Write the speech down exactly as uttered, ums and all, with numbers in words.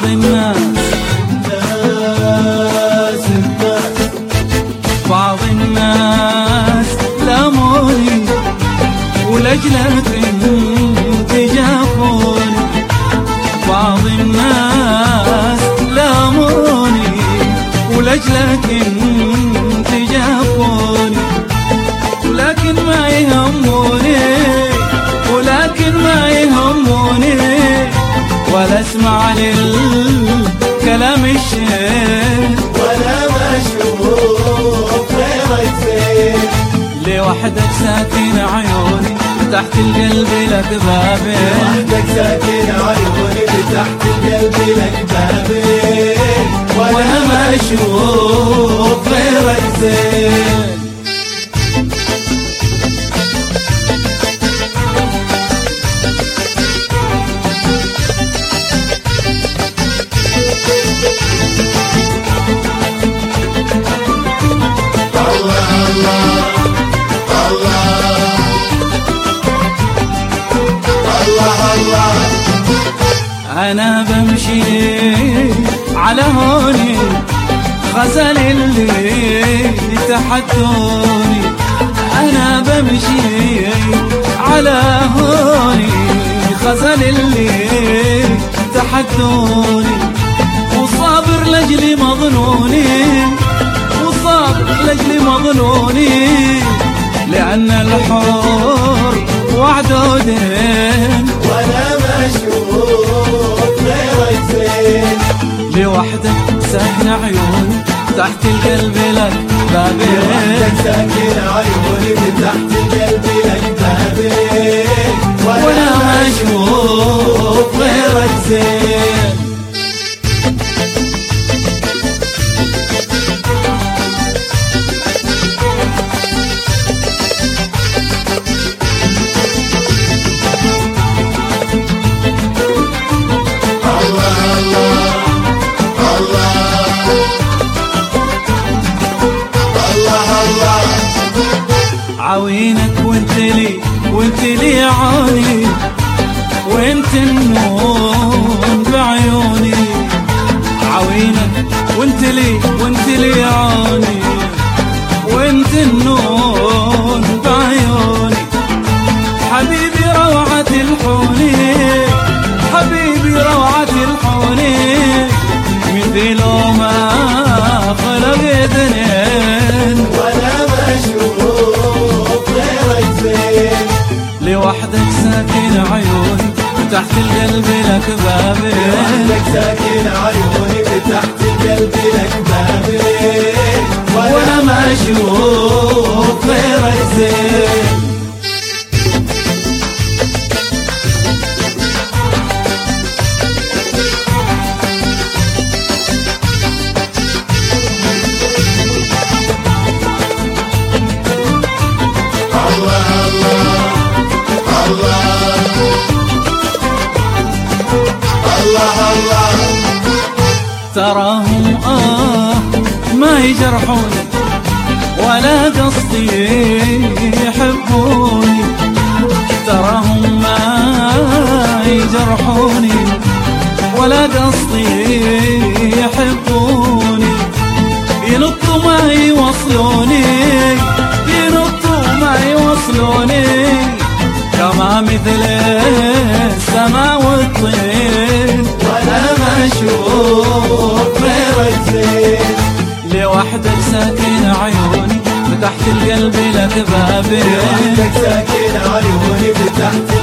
بعض الناس بعض الناس لاموني ولأجلك انت جافوني. بعض الناس لاموني ولأجلك انت جافوني، ولكن ما يهموني ولكن ما يهموني ولا اسمع للكلام الشين ولا مشوف غيرك زين. لوحدك ساكن عيوني تحت القلب لك بابين، لوحدك ساكن عيوني تحت القلب لك بابين، وانا ما اشوف غيرك زين. أنا بمشي على هوني غزل اللي تحدوني، أنا بمشي على هوني غزل اللي تحدوني، وصابر لجلي مظنوني وصابر لجلي مظنوني، لأن الحور وعده دين ولا مشوف غيرك زين. لوحدك ساكن عيوني تحت القلب لك بابين، لوحدك ساكن عيوني تحت القلب لك بابين، وانا ما اشوف غيرك زين. عوينك وانت لي وانت لي عوني، وانت النون بعيوني. عوينك وانت لي وانت لي عوني، وانت النون بعيوني. حبيبي روعة الحوني حبيبي روعة الحوني، مثل ما خلق اثنين ولا مشوف غيرك زين. لوحدك ساكن عيوني تحت القلب لك بابين، لوحدك ساكن عيوني تحت القلب لك بابين، وانا ما اشوف غيرك زين. تراهم آه ما يجرحوني ولا قصدي يحبوني، تراهم ما يجرحوني ولا قصدي يحبوني. ينطوا ما يوصلوني ينطوا ما يوصلوني، كما مثل السما والطين ولا مشوف غيرك زين. لوحدك ساكن عيوني تحت القلب لك بابين، لوحدك ساكن عيوني تحت